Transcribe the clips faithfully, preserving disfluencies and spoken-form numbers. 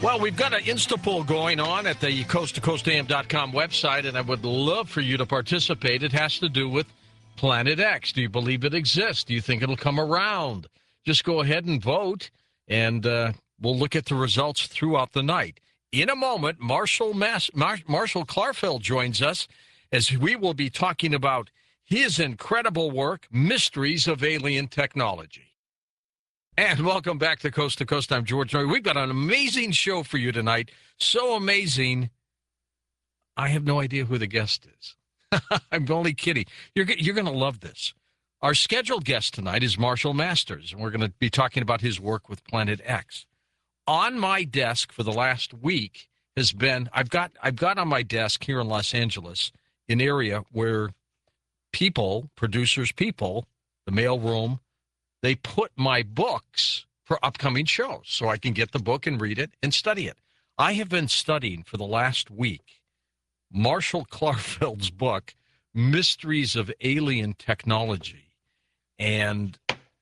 Well, we've got an Instapoll going on at the coast to coast a m dot com website, and I would love for you to participate. It has to do with Planet X. Do you believe it exists? Do you think it'll come around? Just go ahead and vote, and uh, we'll look at the results throughout the night. In a moment, Marshall, Mas- Mar- Marshall Clarfeld joins us as we will be talking about his incredible work, Mysteries of Alien Technology. And welcome back to Coast to Coast. I'm George Noory. We've got an amazing show for you tonight. So amazing, I have no idea who the guest is. I'm only kidding. You're, you're going to love this. Our scheduled guest tonight is Marshall Masters, and we're going to be talking about his work with Planet X. On my desk for the last week has been, I've got, I've got on my desk here in Los Angeles an area where people, producers, people, the mailroom, they put my books for upcoming shows so I can get the book and read it and study it. I have been studying for the last week Marshall Clarfeld's book, Mysteries of Alien Technology. And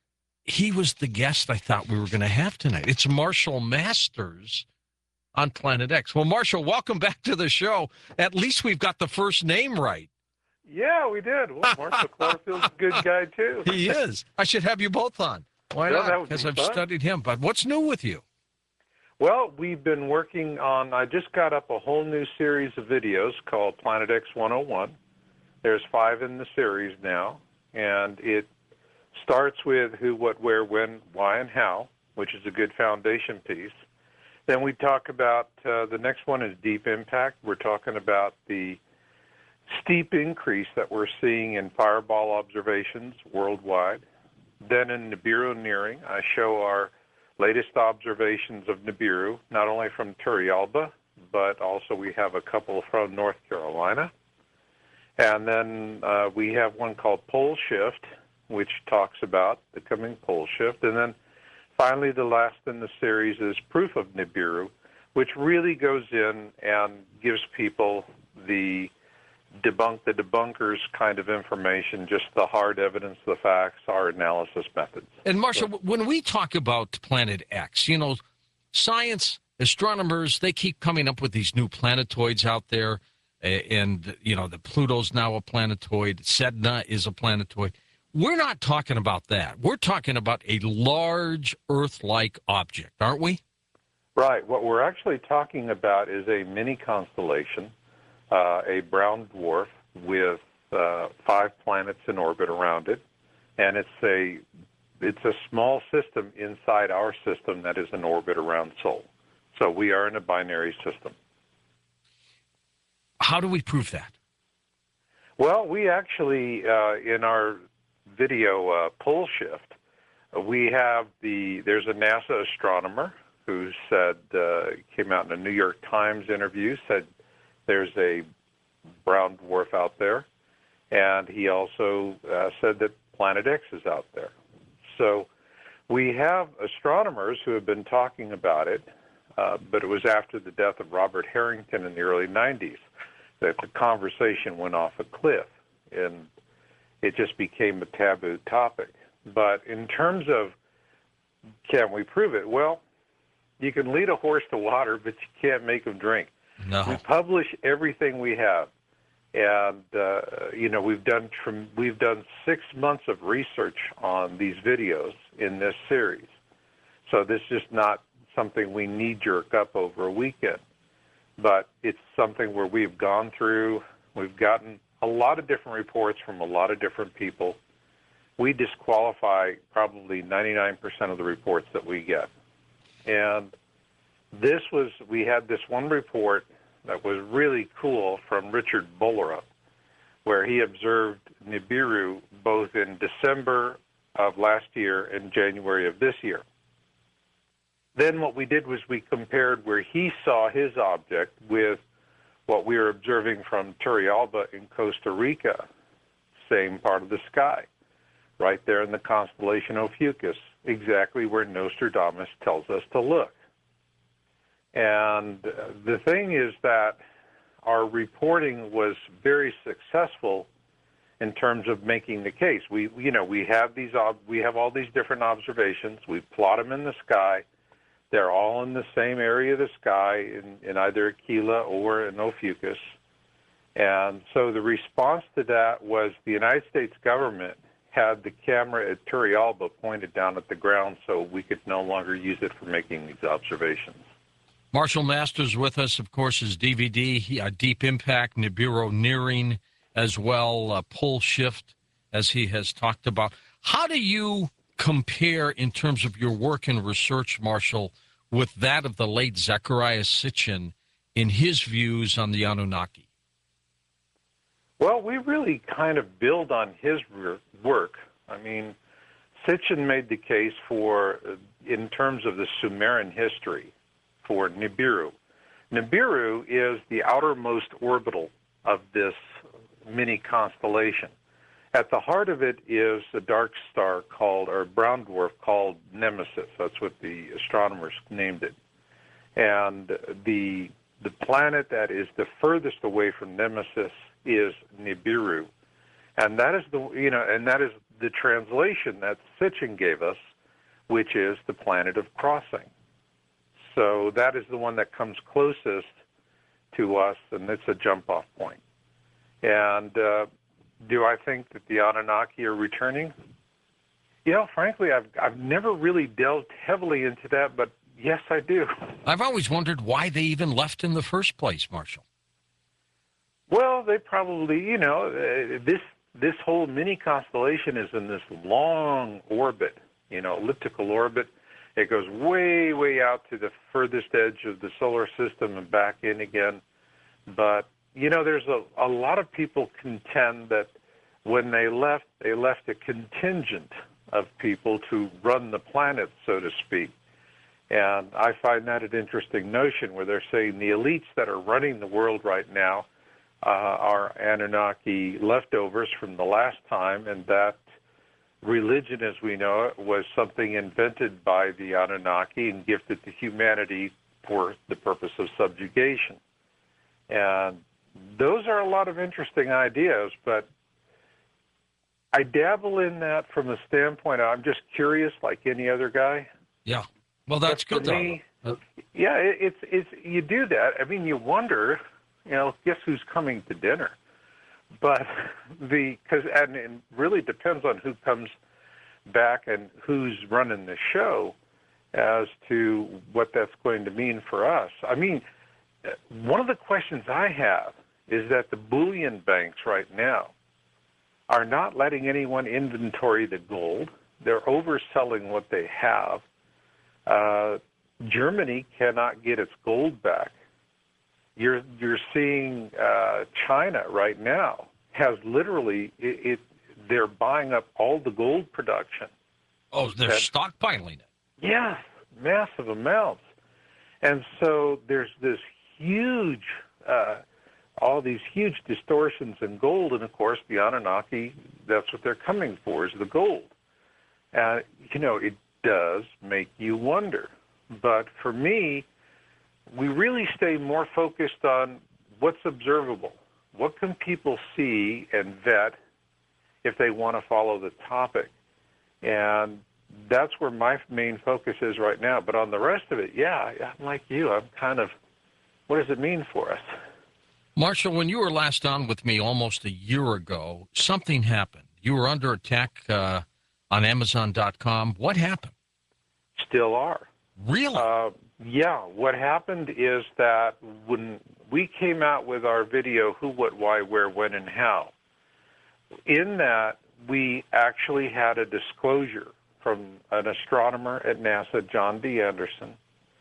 he was the guest I thought we were going to have tonight. It's Marshall Masters on Planet X. Well, Marshall, welcome back to the show. At least we've got the first name right. Yeah, we did. Well, Marshall Clarfeld's a good guy, too. He is. I should have you both on. Why Yeah, not? Because be I've fun. studied him. But what's new with you? Well, we've been working on, I just got up a whole new series of videos called Planet X one oh one. There's five in the series now, and it starts with who, what, where, when, why, and how, which is a good foundation piece. Then we talk about, uh, the next one is Deep Impact. We're talking about the steep increase that we're seeing in fireball observations worldwide. Then in Nibiru nearing, I show our latest observations of Nibiru, not only from Turrialba, but also we have a couple from North Carolina. And then uh, we have one called Pole Shift, which talks about the coming pole shift. And then finally, the last in the series is Proof of Nibiru, which really goes in and gives people the debunk the debunkers kind of information, just the hard evidence, the facts, our analysis methods. And Marshall, when we talk about Planet X, you know, science, astronomers, they keep coming up with these new planetoids out there. And, you know, the Pluto's now a planetoid. Sedna is a planetoid. We're not talking about that. We're talking about a large Earth-like object, aren't we? Right. What we're actually talking about is a mini constellation, uh, a brown dwarf with uh, five planets in orbit around it, and it's a it's a small system inside our system that is in orbit around Sol. So we are in a binary system. How do we prove that? Well, we actually, uh, in our video uh, Pole Shift, uh, we have the, there's a NASA astronomer who said, uh, came out in a New York Times interview, said there's a brown dwarf out there, and he also uh, said that Planet X is out there. So we have astronomers who have been talking about it, uh, but it was after the death of Robert Harrington in the early nineties that the conversation went off a cliff, and it just became a taboo topic. But in terms of can we prove it, well, you can lead a horse to water, but you can't make him drink. No. We publish everything we have, and uh, you know we've done tr- we've done six months of research on these videos in this series. So this is just not something we knee-jerk up over a weekend, but it's something where we've gone through, we've gotten a lot of different reports from a lot of different people. We disqualify probably ninety-nine percent of the reports that we get. And this was, we had this one report that was really cool from Richard Bollerup, where he observed Nibiru both in December of last year and January of this year. Then what we did was we compared where he saw his object with what we were observing from Turrialba in Costa Rica, same part of the sky, right there in the constellation Ophiuchus, exactly where Nostradamus tells us to look. And the thing is that our reporting was very successful in terms of making the case. We, you know, we have these, we have all these different observations. We plot them in the sky. They're all in the same area of the sky in, in either Aquila or in Ophiuchus. And so the response to that was the United States government had the camera at Turrialba pointed down at the ground so we could no longer use it for making these observations. Marshall Masters with us, of course, his D V D, uh, Deep Impact, Nibiru Nearing, as well, uh, Pole Shift, as he has talked about. How do you compare in terms of your work and research, Marshall, with that of the late Zecharia Sitchin in his views on the Anunnaki? Well, we really kind of build on his work. I mean, Sitchin made the case for, uh, in terms of the Sumerian history, for Nibiru. Nibiru is the outermost orbital of this mini constellation. At the heart of it is a dark star called, or a brown dwarf called Nemesis. That's what the astronomers named it. And the the planet that is the furthest away from Nemesis is Nibiru, and that is the you know, and that is the translation that Sitchin gave us, which is the planet of crossing. So that is the one that comes closest to us, and it's a jump-off point. And uh, do I think that the Anunnaki are returning? You know, frankly, I've I've never really delved heavily into that, but yes, I do. I've always wondered why they even left in the first place, Marshall. Well, they probably, you know, uh, this this whole mini constellation is in this long orbit, you know, elliptical orbit. It goes way, way out to the furthest edge of the solar system and back in again. But, you know, there's a, a lot of people contend that when they left, they left a contingent of people to run the planet, so to speak. And I find that an interesting notion where they're saying the elites that are running the world right now uh, are Anunnaki leftovers from the last time, and that religion, as we know it, was something invented by the Anunnaki and gifted to humanity for the purpose of subjugation. And those are a lot of interesting ideas, but I dabble in that from the standpoint of I'm just curious like any other guy. Yeah. Well, that's but good, for me, though. Yeah, it, it's, it's, you do that. I mean, you wonder, you know, guess who's coming to dinner? But the, because, and it really depends on who comes back and who's running the show as to what that's going to mean for us. I mean, one of the questions I have is that the bullion banks right now are not letting anyone inventory the gold. They're overselling what they have. Uh, Germany cannot get its gold back. You're you're seeing uh, China right now has literally it, it. They're buying up all the gold production. Oh, they're that, stockpiling it. Yes, massive amounts. And so there's this huge, uh, all these huge distortions in gold, and of course the Anunnaki. That's what they're coming for is the gold. And you know it does make you wonder. But for me, we really stay more focused on what's observable. What can people see and vet if they want to follow the topic? And that's where my main focus is right now. But on the rest of it, yeah, I'm like you. I'm kind of, what does it mean for us? Marshall, when you were last on with me almost a year ago, something happened. You were under attack uh, on Amazon dot com. What happened? Still are. Really? Uh, yeah. What happened is that when we came out with our video, Who, What, Why, Where, When, and How, in that we actually had a disclosure from an astronomer at NASA, John D. Anderson,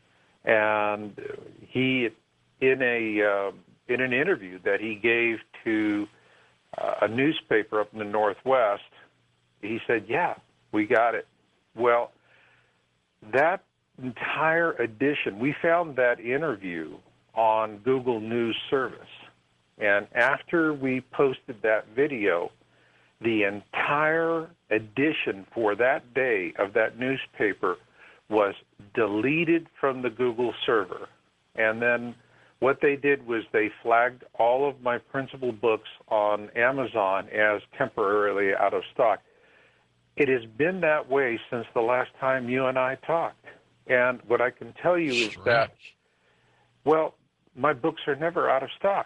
and he, in a uh, in an interview that he gave to uh, a newspaper up in the Northwest, he said, yeah, we got it. Well, that entire edition, we found that interview on Google News Service. And after we posted that video, the entire edition for that day of that newspaper was deleted from the Google server. And then what they did was they flagged all of my principal books on Amazon as temporarily out of stock. It has been that way since the last time you and I talked. And what I can tell you is that, well, my books are never out of stock.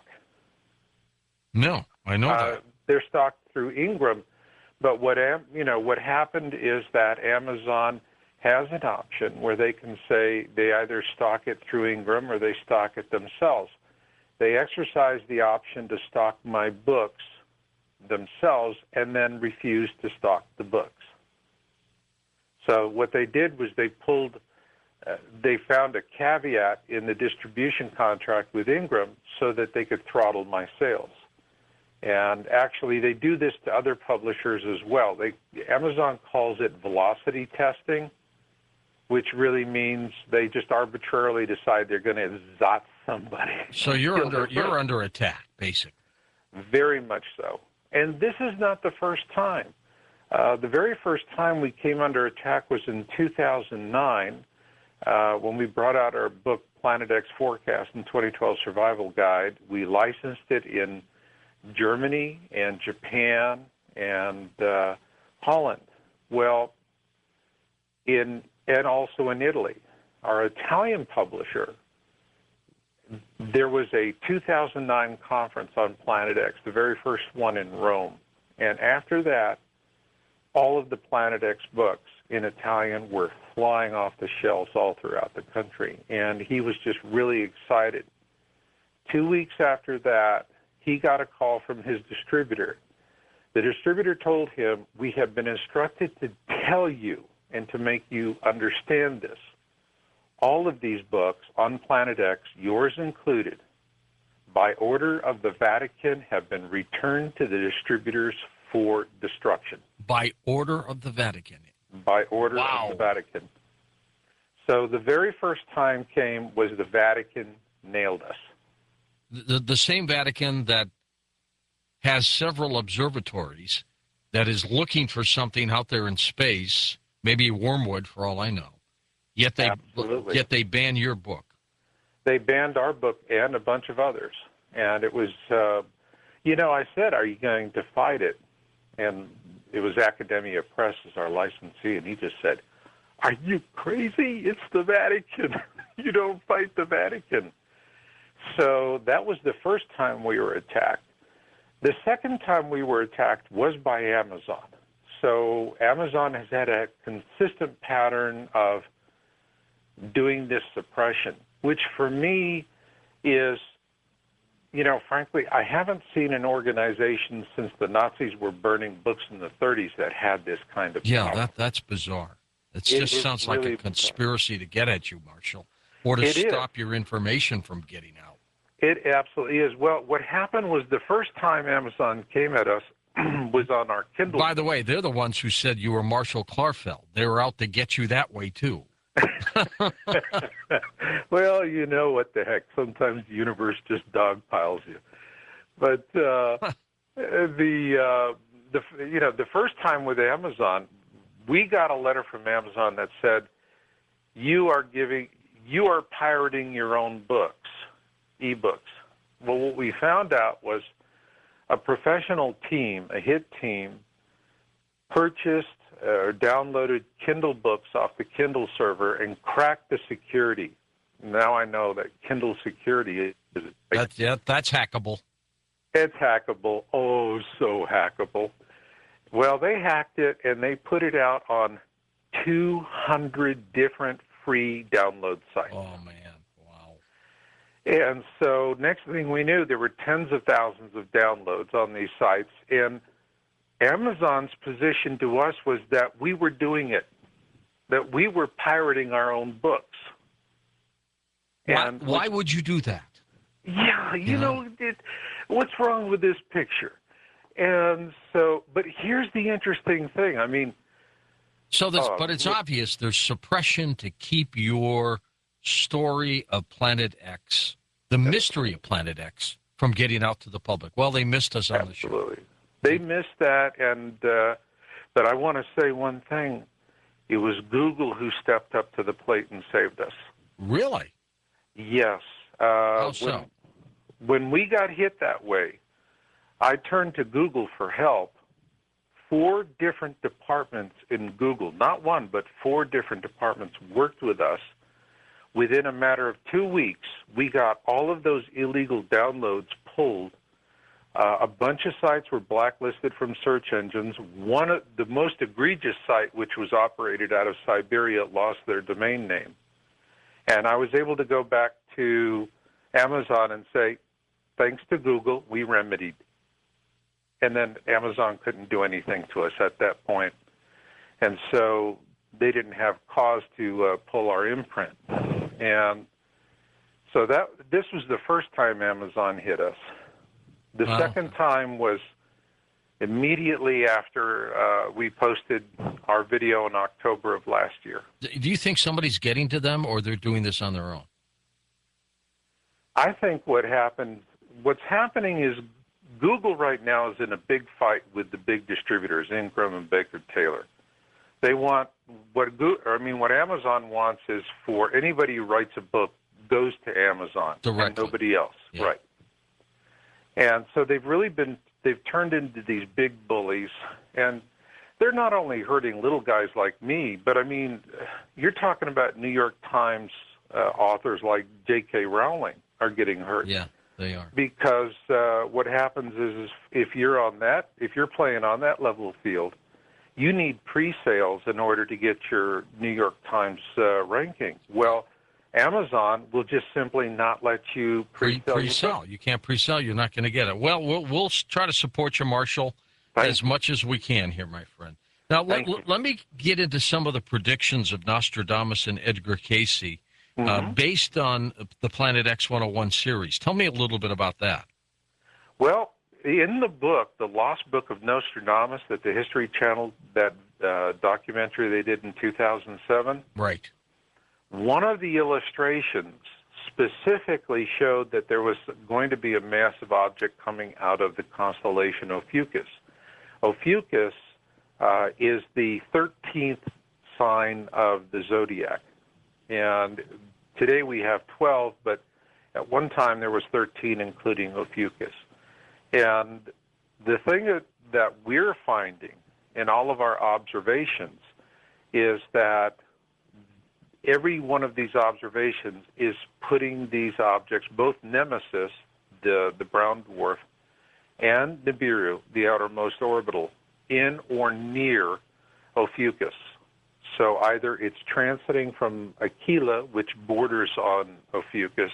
No, I know uh, that. They're stocked through Ingram, but what am- you know what happened is that Amazon has an option where they can say they either stock it through Ingram or they stock it themselves. They exercise the option to stock my books themselves and then refuse to stock the books. So what they did was they pulled, uh, they found a caveat in the distribution contract with Ingram so that they could throttle my sales. And actually, they do this to other publishers as well. They, Amazon calls it velocity testing, which really means they just arbitrarily decide they're going to zot somebody. So you're under you're under attack, basically. Very much so. And this is not the first time. Uh, the very first time we came under attack was in two thousand nine uh, when we brought out our book, Planet X Forecast and twenty twelve Survival Guide. We licensed it in Germany and Japan and uh, Holland. Well, in and also in Italy. Our Italian publisher, there was a two thousand nine conference on Planet X, the very first one in Rome. And after that, all of the Planet X books in Italian were flying off the shelves all throughout the country. And he was just really excited. Two weeks after that, he got a call from his distributor. The distributor told him, "We have been instructed to tell you and to make you understand this. All of these books on Planet X, yours included, by order of the Vatican, have been returned to the distributors for destruction." By order of the Vatican? By order Wow. of the Vatican. So the very first time came was the Vatican nailed us. The, the same Vatican that has several observatories, that is looking for something out there in space, maybe wormwood for all I know. Yet they Absolutely. yet they ban your book. They banned our book and a bunch of others. And it was, uh, you know, I said, "Are you going to fight it?" And it was Academia Press as our licensee, and he just said, "Are you crazy? It's the Vatican. You don't fight the Vatican." So that was the first time we were attacked. The second time we were attacked was by Amazon. So Amazon has had a consistent pattern of doing this suppression, which for me is, you know, frankly, I haven't seen an organization since the Nazis were burning books in the thirties that had this kind of Yeah, power. that that's bizarre. It, It just is sounds really like a conspiracy to get at you, Marshall, or to It is. stop your information from getting out. It absolutely is. Well, what happened was the first time Amazon came at us was on our Kindle. By the way, they're the ones who said you were Marshall Clarfeld. They were out to get you that way, too. Well, you know what the heck. Sometimes the universe just dogpiles you. But uh, the uh, the you know the first time with Amazon, we got a letter from Amazon that said, "You are giving, you are pirating your own books, ebooks." Well, what we found out was a professional team, a hit team, purchased or downloaded Kindle books off the Kindle server and cracked the security. Now I know that Kindle security is That, yeah, that's hackable. it's hackable. Oh, so hackable. Well, they hacked it and they put it out on two hundred different free download sites. Oh, man. Wow. And so next thing we knew, there were tens of thousands of downloads on these sites. And Amazon's position to us was that we were doing it, that we were pirating our own books. Why, And why would you do that? Yeah, you Yeah. know, it, what's wrong with this picture? And so, but here's the interesting thing. I mean, So that's, Oh, but it's yeah. obvious there's suppression to keep your story of Planet X, the mystery of Planet X, from getting out to the public. Well, they missed us on the show. absolutely. They missed that, and uh, but I want to say one thing. It was Google who stepped up to the plate and saved us. Really? Yes. Uh, How so? when, when we got hit that way, I turned to Google for help. Four different departments in Google, not one, but four different departments worked with us Within a matter of two weeks, we got all of those illegal downloads pulled. Uh, a bunch of sites were blacklisted from search engines. One of the most egregious site, which was operated out of Siberia, lost their domain name. And I was able to go back to Amazon and say, thanks to Google, we remedied. And then Amazon couldn't do anything to us at that point. And so they didn't have cause to uh, pull our imprint. And so that this was the first time Amazon hit us. The wow. second time was immediately after uh, we posted our video in October of last year. Do you think somebody's getting to them, or they're doing this on their own? I think what happened, what's happening is Google right now is in a big fight with the big distributors, Ingram and Baker Taylor. They want what Google, I mean, what Amazon wants is for anybody who writes a book goes to Amazon Directly. and nobody else, yeah. right? And so they've really been, they've turned into these big bullies, and they're not only hurting little guys like me, but I mean, you're talking about New York Times uh, authors like J K Rowling are getting hurt. Yeah, they are. Because uh, what happens is, is if you're on that, if you're playing on that level field, you need pre-sales in order to get your New York Times uh, ranking. Well, Amazon will just simply not let you pre-sell. Pre-sell. You can't pre-sell. You're not going to get it. Well, we'll we'll try to support you, Marshall, Thank as you. much as we can here, my friend. Now, let, Thank you. let me get into some of the predictions of Nostradamus and Edgar Cayce Mm-hmm. uh, based on the Planet X one oh one series. Tell me a little bit about that. Well, in the book, The Lost Book of Nostradamus, that the History Channel, that uh, documentary they did in two thousand seven, Right. one of the illustrations specifically showed that there was going to be a massive object coming out of the constellation Ophiuchus. Ophiuchus uh, is the thirteenth sign of the zodiac. And today we have twelve, but at one time there was thirteen, including Ophiuchus. And the thing that, that we're finding in all of our observations is that every one of these observations is putting these objects, both Nemesis, the, the brown dwarf, and Nibiru, the outermost orbital, in or near Ophiuchus. So either it's transiting from Aquila, which borders on Ophiuchus,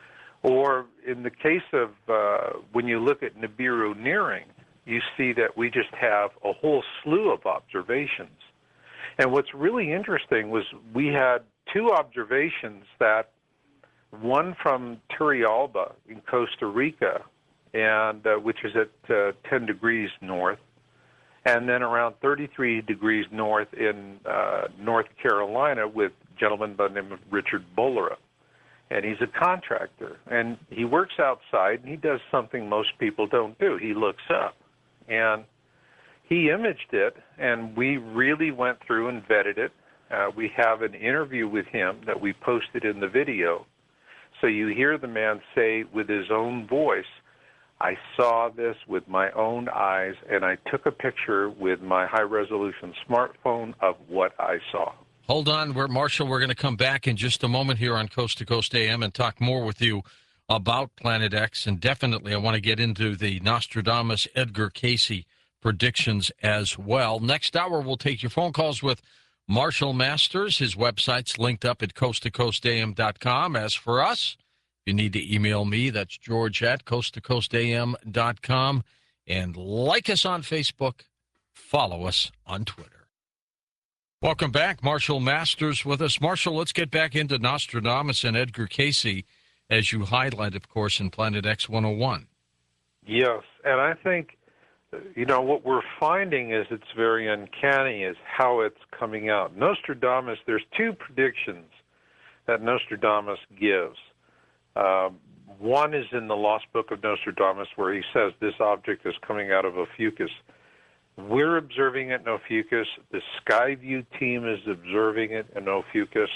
or in the case of uh, when you look at Nibiru nearing, you see that we just have a whole slew of observations. And what's really interesting was we had two observations, that one from Turrialba in Costa Rica, and uh, which is at uh, ten degrees north, and then around thirty-three degrees north in uh, North Carolina with a gentleman by the name of Richard Bolera. And he's a contractor, and he works outside, and he does something most people don't do. He looks up, and he imaged it, and we really went through and vetted it. Uh, we have an interview with him that we posted in the video. So you hear the man say with his own voice, I saw this with my own eyes, and I took a picture with my high-resolution smartphone of what I saw. Hold on, we're, Marshall. We're going to come back in just a moment here on Coast to Coast A M and talk more with you about Planet X. And definitely I want to get into the Nostradamus Edgar Cayce predictions as well. Next hour, we'll take your phone calls with Marshall Masters. His website's linked up at coast to coast a m dot com. As for us, you need to email me. That's George at coast to coast a m dot com. And like us on Facebook. Follow us on Twitter. Welcome back. Marshall Masters with us. Marshall, let's get back into Nostradamus and Edgar Cayce, as you highlight, of course, in Planet X one oh one. Yes, and I think, you know, what we're finding is it's very uncanny is how it's coming out. Nostradamus, there's two predictions that Nostradamus gives. Um, one is in the Lost Book of Nostradamus, where he says this object is coming out of Ophiuchus. We're observing it in Ophiuchus. The Skyview team is observing it in Ophiuchus.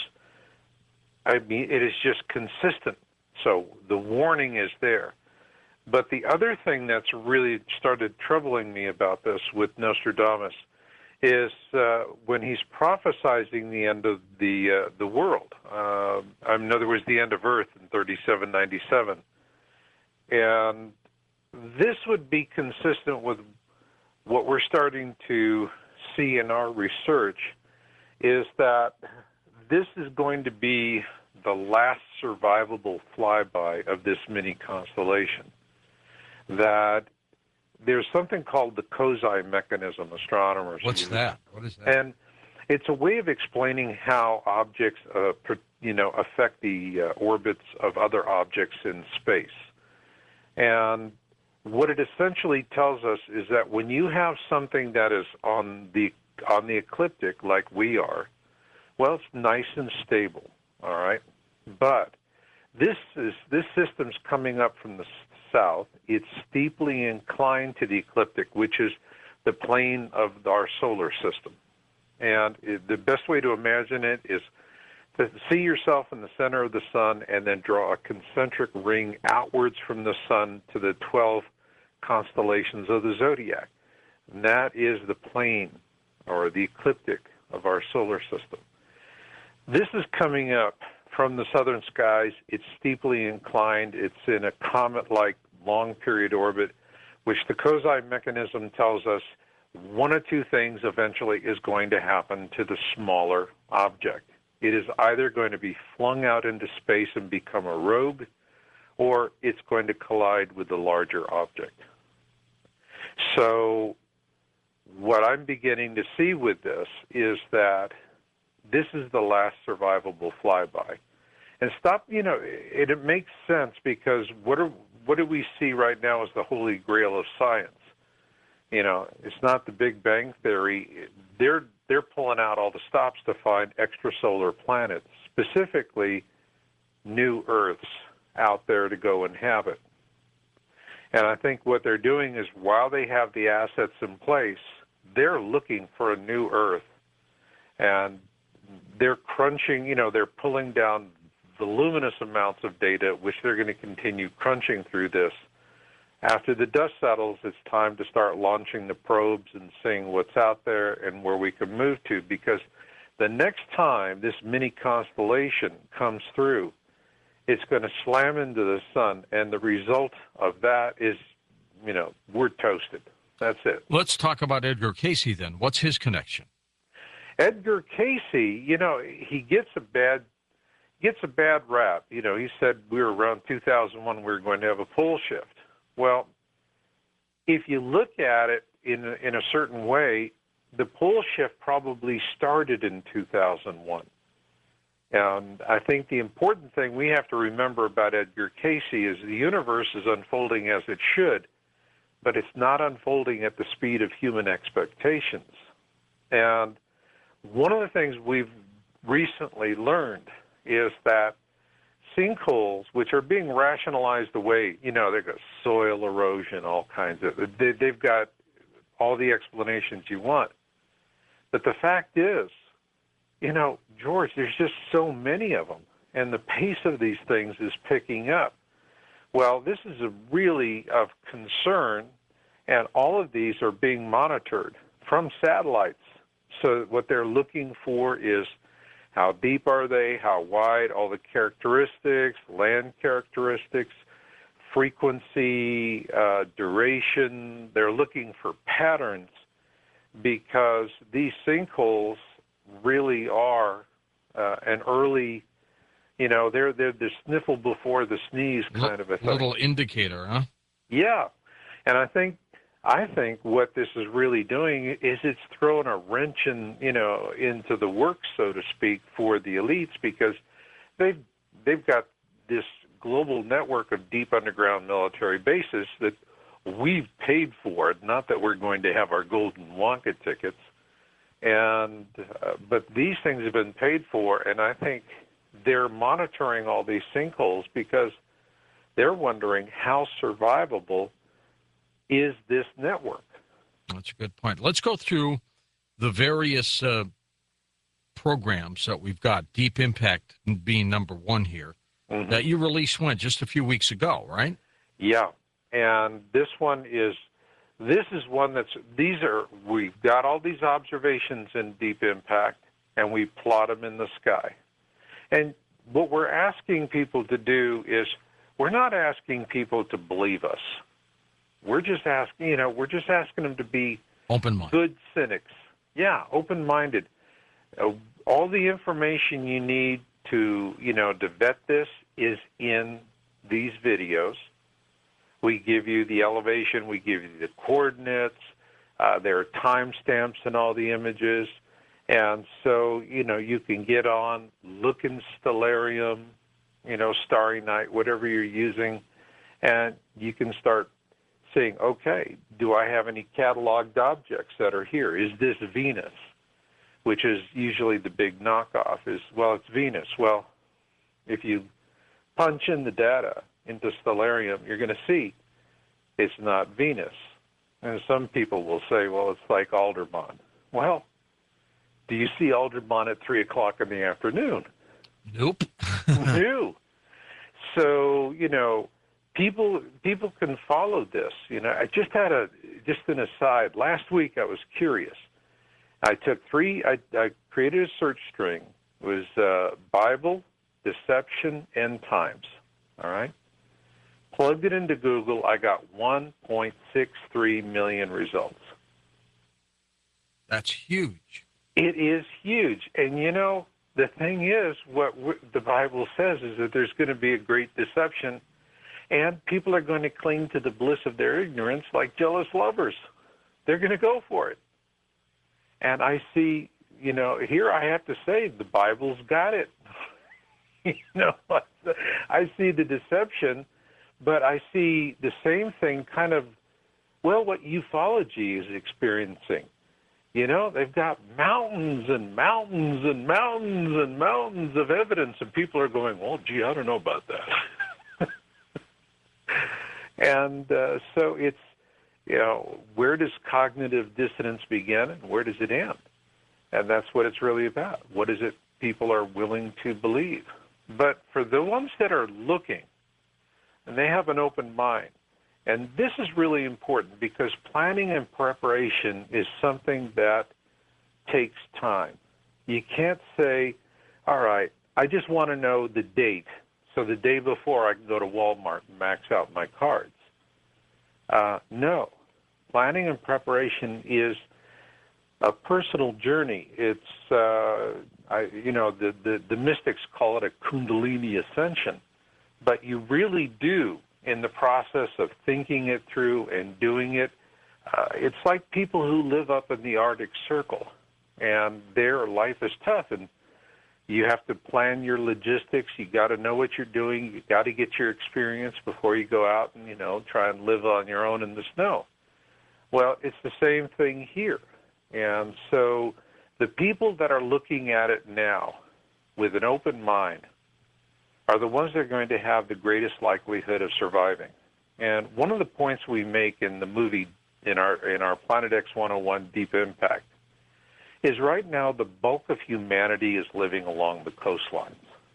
I mean, it is just consistent. So the warning is there. But the other thing that's really started troubling me about this with Nostradamus is uh, when he's prophesizing the end of the uh, the world. Uh, in other words, the end of Earth in thirty-seven ninety-seven. And this would be consistent with what we're starting to see in our research, is that this is going to be the last survivable flyby of this mini constellation. That there's something called the Kozai mechanism, astronomers What's use. that? What is that? And it's a way of explaining how objects, uh, per, you know, affect the uh, orbits of other objects in space. And what it essentially tells us is that when you have something that is on the on the ecliptic, like we are, well, it's nice and stable, all right. But this is this system's coming up from the south. It's steeply inclined to the ecliptic, which is the plane of our solar system. And it, the best way to imagine it is to see yourself in the center of the sun and then draw a concentric ring outwards from the sun to the twelve constellations of the zodiac. And that is the plane or the ecliptic of our solar system. This is coming up from the southern skies. It's steeply inclined. It's in a comet-like long period orbit, which the Kozai mechanism tells us one of two things eventually is going to happen to the smaller object. It is either going to be flung out into space and become a rogue, or it's going to collide with the larger object. So what I'm beginning to see with this is that this is the last survivable flyby. And stop, you know, it, it makes sense because what are, what do we see right now as the holy grail of science? You know, it's not the Big Bang Theory. They're they're pulling out all the stops to find extrasolar planets, specifically new Earths out there to go inhabit. And I think what they're doing is while they have the assets in place, they're looking for a new Earth. And they're crunching, you know, they're pulling down voluminous amounts of data, which they're going to continue crunching through this. After the dust settles, it's time to start launching the probes and seeing what's out there and where we can move to, because the next time this mini constellation comes through, it's going to slam into the sun, and the result of that is, you know, we're toasted. That's it. Let's talk about Edgar Cayce then. What's his connection? Edgar Cayce, you know, he gets a bad gets a bad rap. You know, he said we were around two thousand one, we were going to have a pole shift. Well, if you look at it in a, in a certain way, the pole shift probably started in two thousand one. And I think the important thing we have to remember about Edgar Cayce is the universe is unfolding as it should, but it's not unfolding at the speed of human expectations. And one of the things we've recently learned is that sinkholes, which are being rationalized away, you know, they've got soil erosion, all kinds of, they, they've got all the explanations you want. But the fact is, you know, George, there's just so many of them, and the pace of these things is picking up. Well, this is a really of concern, and all of these are being monitored from satellites. So what they're looking for is how deep are they, how wide, all the characteristics, land characteristics, frequency, uh, duration. They're looking for patterns because these sinkholes really are uh, an early, you know, they're, they're the sniffle before the sneeze kind of a thing. Little indicator, huh? Yeah. And I think I think what this is really doing is it's throwing a wrench in, you know, into the works, so to speak, for the elites, because they've they've got this global network of deep underground military bases that we've paid for. Not that we're going to have our golden Wonka tickets, and uh, but these things have been paid for, and I think they're monitoring all these sinkholes because they're wondering how survivable is this network. That's a good point. Let's go through the various uh, programs that we've got, Deep Impact being number one here, mm-hmm. that you released when? Just a few weeks ago, right? Yeah, and this one is This is one that's, these are, we've got all these observations in Deep Impact, and we plot them in the sky. And what we're asking people to do is, we're not asking people to believe us. We're just asking, you know, we're just asking them to be open-minded, good cynics. Yeah, open-minded. Uh, all the information you need to, you know, to vet this is in these videos. We give you the elevation, we give you the coordinates, uh, there are timestamps in all the images, and so, you know, you can get on, look in Stellarium, you know, Starry Night, whatever you're using, and you can start saying, okay, do I have any cataloged objects that are here? Is this Venus? Which is usually the big knockoff is, well, it's Venus. Well, if you punch in the data into Stellarium, you're going to see it's not Venus. And some people will say, well, it's like Aldebaran. Well, do you see Aldebaran at three o'clock in the afternoon? Nope. No. So, you know, people people can follow this. You know, I just had a, just an aside. Last week I was curious. I took three, I, I created a search string. It was uh, Bible, deception, end times. All right? Plugged it into Google. I got one point six three million results. That's huge. It is huge. And, you know, the thing is, what the Bible says is that there's going to be a great deception, and people are going to cling to the bliss of their ignorance like jealous lovers. They're going to go for it. And I see, you know, here I have to say the Bible's got it. You know, I see the deception, but I see the same thing kind of, well, what ufology is experiencing. You know, they've got mountains and mountains and mountains and mountains of evidence, and people are going, well, gee, I don't know about that. and uh, so it's, you know, where does cognitive dissonance begin and where does it end? And that's what it's really about. What is it people are willing to believe? But for the ones that are looking, and they have an open mind, and this is really important because planning and preparation is something that takes time. You can't say, all right, I just want to know the date, so the day before I can go to Walmart and max out my cards. Uh, no. Planning and preparation is a personal journey. It's, uh, I, you know, the, the, the mystics call it a Kundalini ascension, but you really do, in the process of thinking it through and doing it, uh, it's like people who live up in the Arctic Circle, and their life is tough, and you have to plan your logistics. You got to know what you're doing. You got to get your experience before you go out and, you know, try and live on your own in the snow. Well, it's the same thing here. And so the people that are looking at it now with an open mind are the ones that are going to have the greatest likelihood of surviving. And one of the points we make in the movie, in our in our Planet X one oh one Deep Impact, is right now the bulk of humanity is living along the coastlines.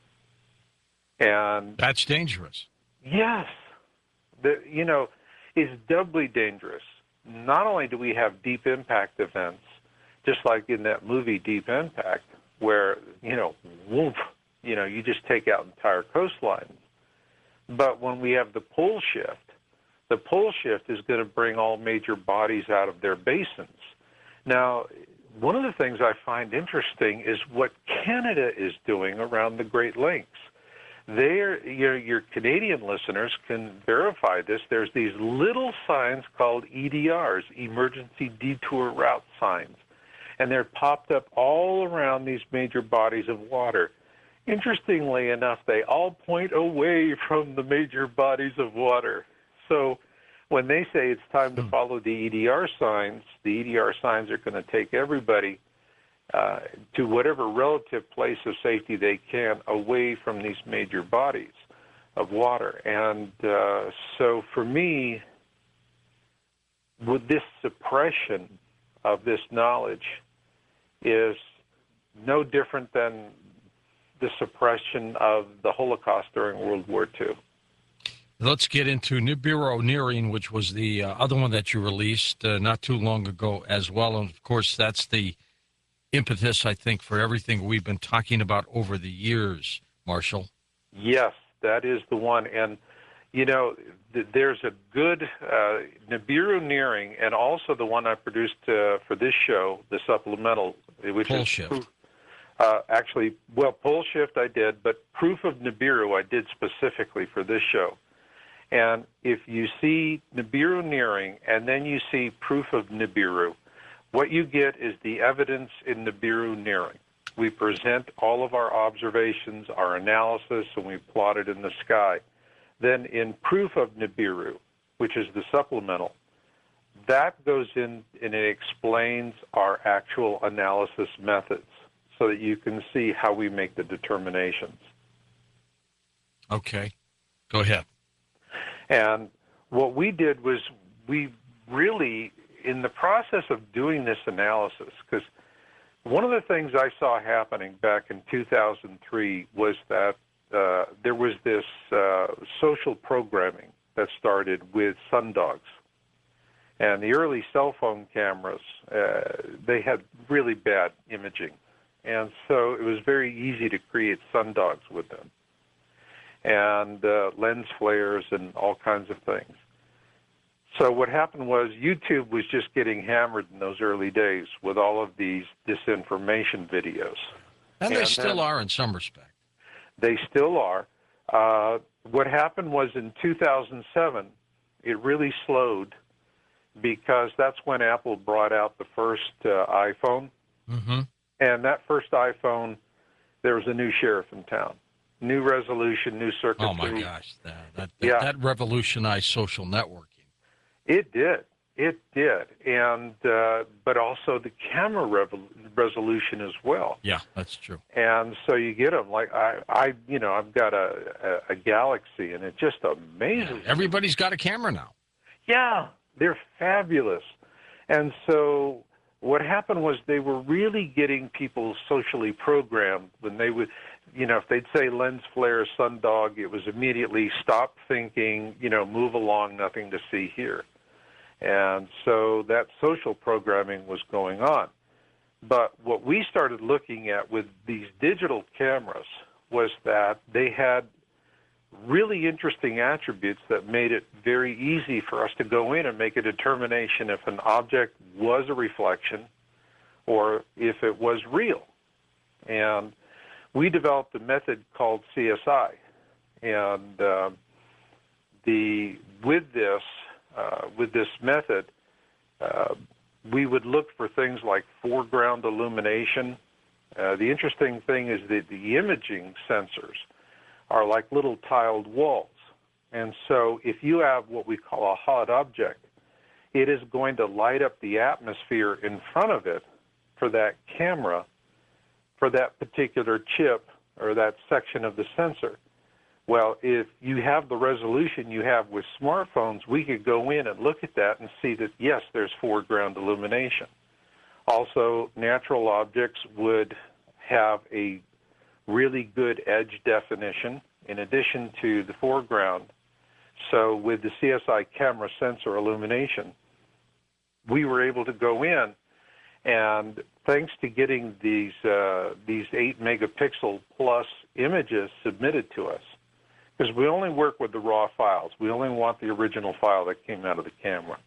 And that's dangerous. Yes. The, you know, it's doubly dangerous. Not only do we have deep impact events, just like in that movie Deep Impact, where, you know, whoop, you know, you just take out entire coastlines. But when we have the pole shift, the pole shift is going to bring all major bodies out of their basins. Now, one of the things I find interesting is what Canada is doing around the Great Lakes. There, your, your Canadian listeners can verify this. There's these little signs called E D Rs, Emergency Detour Route Signs, and they're popped up all around these major bodies of water. Interestingly enough, they all point away from the major bodies of water. So when they say it's time to follow the E D R signs, the E D R signs are going to take everybody uh, to whatever relative place of safety they can away from these major bodies of water. And uh, so for me, with this suppression of this knowledge is no different than the suppression of the Holocaust during World War Two. Let's get into Nibiru Nearing, which was the uh, other one that you released uh, not too long ago as well. And, of course, that's the impetus, I think, for everything we've been talking about over the years, Marshall. Yes, that is the one. And, you know, th- there's a good uh, Nibiru Nearing, and also the one I produced uh, for this show, the supplemental, which Pole is shift. Uh, actually, well, Pole Shift I did, but Proof of Nibiru I did specifically for this show. And if you see Nibiru Nearing and then you see Proof of Nibiru, what you get is the evidence in Nibiru Nearing. We present all of our observations, our analysis, and we plot it in the sky. Then in Proof of Nibiru, which is the supplemental, that goes in and it explains our actual analysis methods, so that you can see how we make the determinations. Okay. Go ahead. And what we did was we really, in the process of doing this analysis, because one of the things I saw happening back in two thousand three was that uh, there was this uh, social programming that started with sundogs. And the early cell phone cameras, uh, they had really bad imaging. And so it was very easy to create sundogs with them, and uh, lens flares and all kinds of things. So what happened was YouTube was just getting hammered in those early days with all of these disinformation videos. And, and they still then, are in some respect. They still are. Uh, what happened was in two thousand seven, it really slowed because that's when Apple brought out the first uh, iPhone. Mm-hmm. And that first iPhone, there was a new sheriff in town. New resolution, new circuitry. Oh, my gosh. That, that, that, yeah. that revolutionized social networking. It did. It did. And uh, but also the camera revo- resolution as well. Yeah, that's true. And so you get them. Like, I, I you know, I've got a, a, a Galaxy, and it just amazes yeah, everybody's got a camera now. Yeah, they're fabulous. And so what happened was they were really getting people socially programmed when they would, you know, if they'd say lens flare, sundog, it was immediately stop thinking, you know, move along, nothing to see here. And so that social programming was going on. But what we started looking at with these digital cameras was that they had really interesting attributes that made it very easy for us to go in and make a determination if an object was a reflection or if it was real. And we developed a method called C S I. And uh, the with this uh, with this method, uh, we would look for things like foreground illumination. Uh, the interesting thing is that the imaging sensors are like little tiled walls. And so if you have what we call a hot object, it is going to light up the atmosphere in front of it for that camera, for that particular chip or that section of the sensor. Well, if you have the resolution you have with smartphones, we could go in and look at that and see that, yes, there's foreground illumination. Also, natural objects would have a really good edge definition in addition to the foreground. So with the C S I camera sensor illumination, we were able to go in, and thanks to getting these uh, these eight megapixel plus images submitted to us, because we only work with the raw files. We only want the original file that came out of the camera.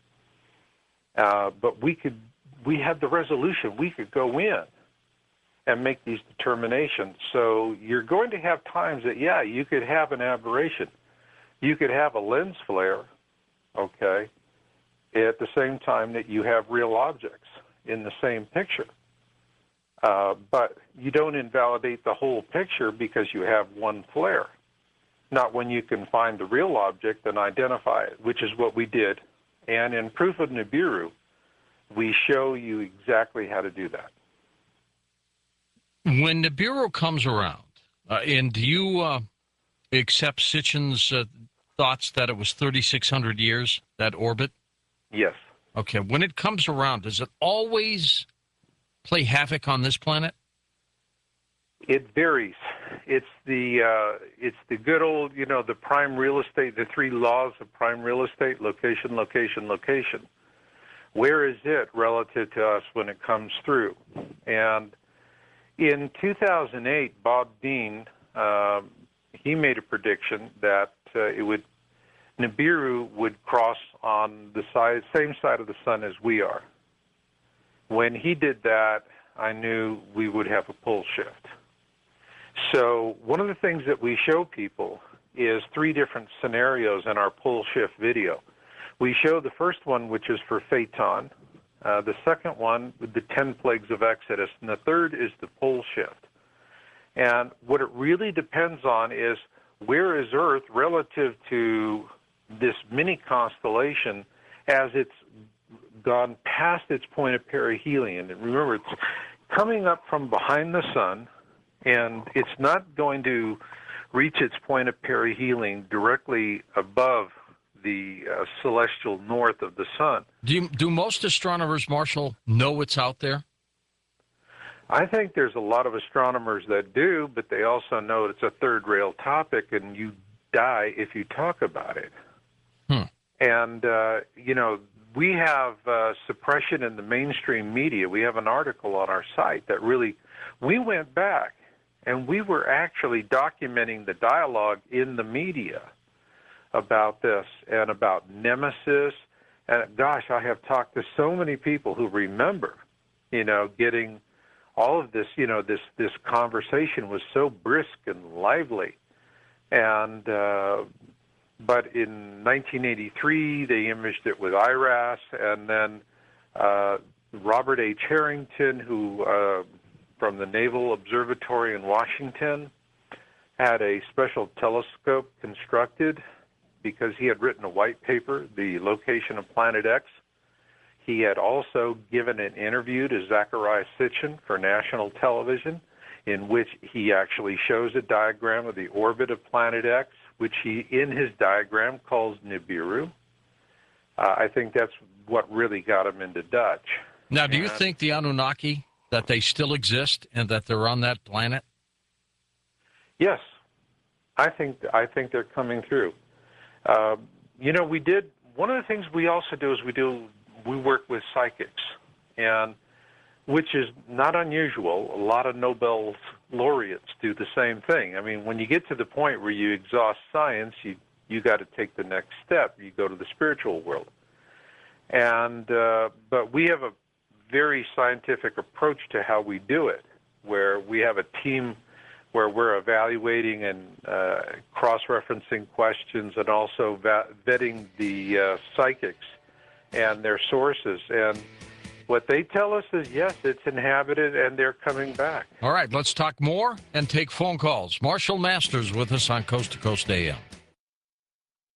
Uh, but we could, we had the resolution. We could go in and make these determinations. So you're going to have times that, yeah, you could have an aberration. You could have a lens flare, okay, at the same time that you have real objects in the same picture. Uh, but you don't invalidate the whole picture because you have one flare. Not when you can find the real object and identify it, which is what we did. And in Proof of Nibiru, we show you exactly how to do that. When Nibiru comes around, uh, and do you uh, accept Sitchin's uh, thoughts that it was thirty-six hundred years, that orbit? Yes. Okay. When it comes around, does it always play havoc on this planet? It varies. it's the uh, it's the good old, you know, the prime real estate, the three laws of prime real estate: location, location, location. Where is it relative to us when it comes through? And in two thousand eight, Bob Dean, um, he made a prediction that uh, it would Nibiru would cross on the side, same side of the sun as we are. When he did that, I knew we would have a pole shift. So one of the things that we show people is three different scenarios in our pole shift video. We show the first one, which is for Phaeton, uh, the second one with the ten plagues of Exodus, and the third is the pole shift. And what it really depends on is where is Earth relative to this mini constellation as it's gone past its point of perihelion. And remember, it's coming up from behind the sun, and it's not going to reach its point of perihelion directly above the uh, celestial north of the sun. Do you, do most astronomers, Marshall, know it's out there? I think there's a lot of astronomers that do, but they also know it's a third-rail topic, and you die if you talk about it. Hmm. And, uh, you know, we have uh, suppression in the mainstream media. We have an article on our site that really, we went back, and we were actually documenting the dialogue in the media about this and about Nemesis. And gosh, I have talked to so many people who remember, you know, getting all of this, you know, this, this conversation was so brisk and lively. And, uh, but in nineteen eighty-three, they imaged it with I R A S, and then uh, Robert H. Harrington, who uh, from the Naval Observatory in Washington, had a special telescope constructed because he had written a white paper, The Location of Planet X. He had also given an interview to Zecharia Sitchin for national television, in which he actually shows a diagram of the orbit of Planet X, which he, in his diagram, calls Nibiru. Uh, I think that's what really got him into Dutch. Now, do you and, think the Anunnaki, that they still exist and that they're on that planet? Yes, I think I think they're coming through. Uh, you know, we did, one of the things we also do is we do, we work with psychics, and which is not unusual. A lot of Nobel laureates do the same thing. I mean, when you get to the point where you exhaust science, you you got to take the next step. You go to the spiritual world. And uh, but we have a very scientific approach to how we do it, where we have a team where we're evaluating and uh, cross-referencing questions and also vetting the uh, psychics and their sources. And what they tell us is, yes, it's inhabited and they're coming back. All right, let's talk more and take phone calls. Marshall Masters with us on Coast to Coast A M.